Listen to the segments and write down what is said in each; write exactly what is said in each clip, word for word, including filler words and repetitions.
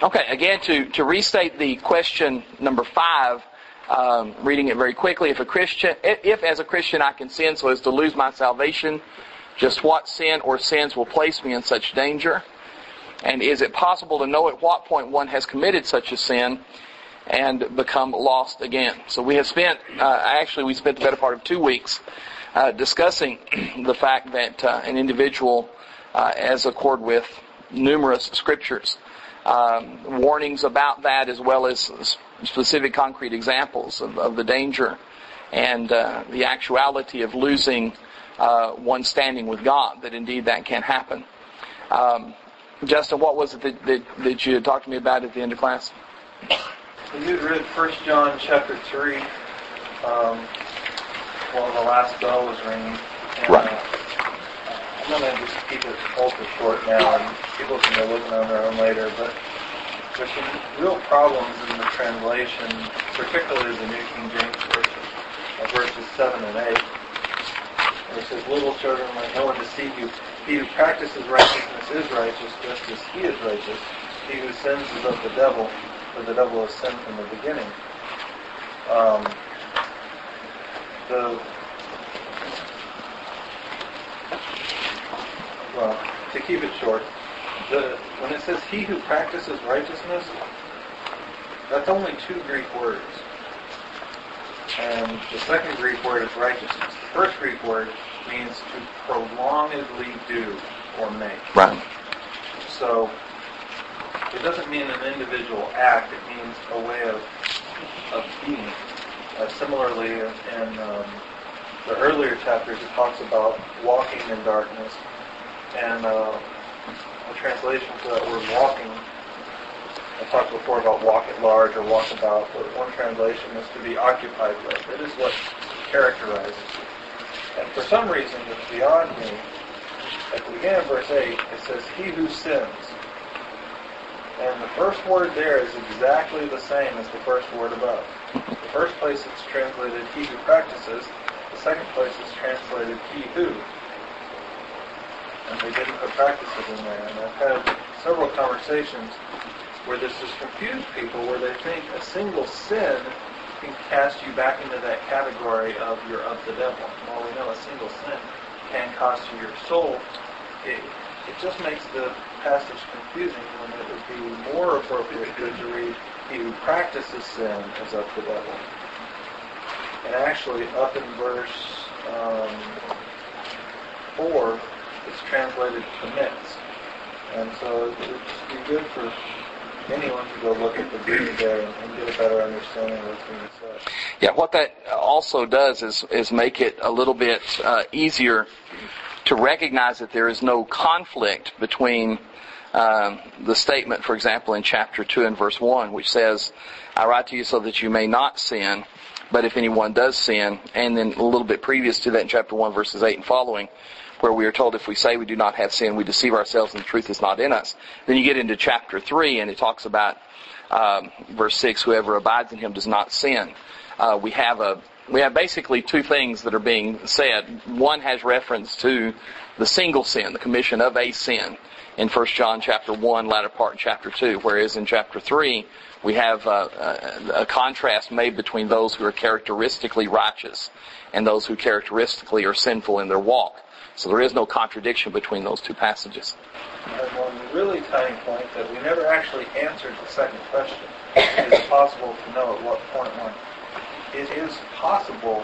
Okay, again, to, to restate the question number five, um, reading it very quickly. If a Christian, if as a Christian I can sin so as to lose my salvation, just what sin or sins will place me in such danger? And is it possible to know at what point one has committed such a sin and become lost again? So we have spent, uh, actually we spent the better part of two weeks uh, discussing the fact that uh, an individual, uh, as accord with numerous scriptures, um, warnings about that as well as specific concrete examples of, of the danger and uh, the actuality of losing uh, one's standing with God, that indeed that can happen. Um, Justin, what was it that, that, that you talked to me about at the end of class? You read First John chapter three um, while the last bell was ringing. And, right. Uh, I'm going to just keep it ultra short now, and people can go looking on their own later. But there's some real problems in the translation, particularly the New King James Version, uh, verses seven and eight. It says, "Little children, let no one deceive you. He who practices righteousness is righteous, just as he is righteous. He who sins is of the devil, for the devil has sinned from the beginning." Um, the well, to keep it short, the when it says "he who practices righteousness," that's only two Greek words, and the second Greek word is righteousness. The first Greek word means to prolongedly do or make. Right. So it doesn't mean an individual act; it means a way of of being. Uh, similarly, in um, the earlier chapters, it talks about walking in darkness, and uh, a translation for that word "walking." I talked before about walk at large or walk about, but one translation is to be occupied with. It is what characterizes you. And for some reason that's beyond me, at the beginning of verse eight, it says, "he who sins." And the first word there is exactly the same as the first word above. The first place it's translated, "he who practices." The second place it's translated, "he who." And they didn't put practices in there. And I've had several conversations where this has confused people, where they think a single sin can cast you back into that category of you're of the devil. While we know a single sin can cost you your soul, it, it just makes the passage confusing when it would be more appropriate to read, "he who practices sin is of the devil." And actually, up in verse um, four, it's translated "commits." And so it would just be good for anyone to go look at the Greek there and, and get a better understanding of what's being said. Yeah, what that also does is is make it a little bit uh, easier to recognize that there is no conflict between um, the statement, for example, in chapter two and verse one, which says, "I write to you so that you may not sin, but if anyone does sin," and then a little bit previous to that in chapter one, verses eight and following, where we are told if we say we do not have sin, we deceive ourselves and the truth is not in us. Then you get into chapter three and it talks about um, verse six, "whoever abides in him does not sin." Uh, we have a we have basically two things that are being said. One has reference to the single sin, the commission of a sin, in First John chapter one, latter part in chapter two, whereas in chapter three we have uh, a, a contrast made between those who are characteristically righteous and those who characteristically are sinful in their walk. So there is no contradiction between those two passages. And one really tiny point that we never actually answered the second question. Is it possible to know at what point one? It is possible,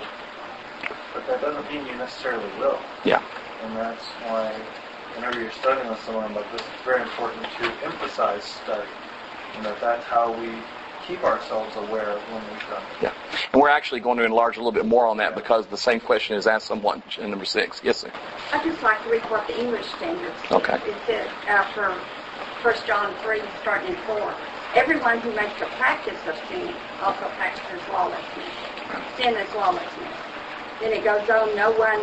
but that doesn't mean you necessarily will. Yeah. And that's why whenever you're studying with someone like this, it's very important to emphasize study. And that that's how we keep ourselves aware of when we've done it. Yeah. And we're actually going to enlarge a little bit more on that because the same question is asked somewhat in number six. Yes, sir. I'd just like to read what the English Standard says. Okay. It says after First John three, starting in four, "Everyone who makes a practice of sin also practices lawlessness. Sin is lawlessness." Then it goes on, no one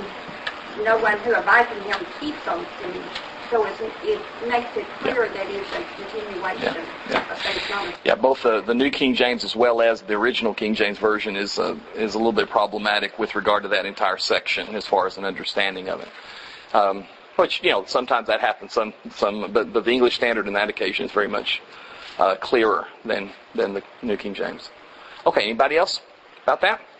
no one who abides in him keeps on sinning. So it, it makes it clear that it's a continuation yeah. Yeah. of things known. Yeah, both the, the New King James as well as the original King James Version is uh, is a little bit problematic with regard to that entire section as far as an understanding of it. Um, which, you know, sometimes that happens, some, some, but, but the English Standard in that occasion is very much uh, clearer than, than the New King James. Okay, anybody else about that?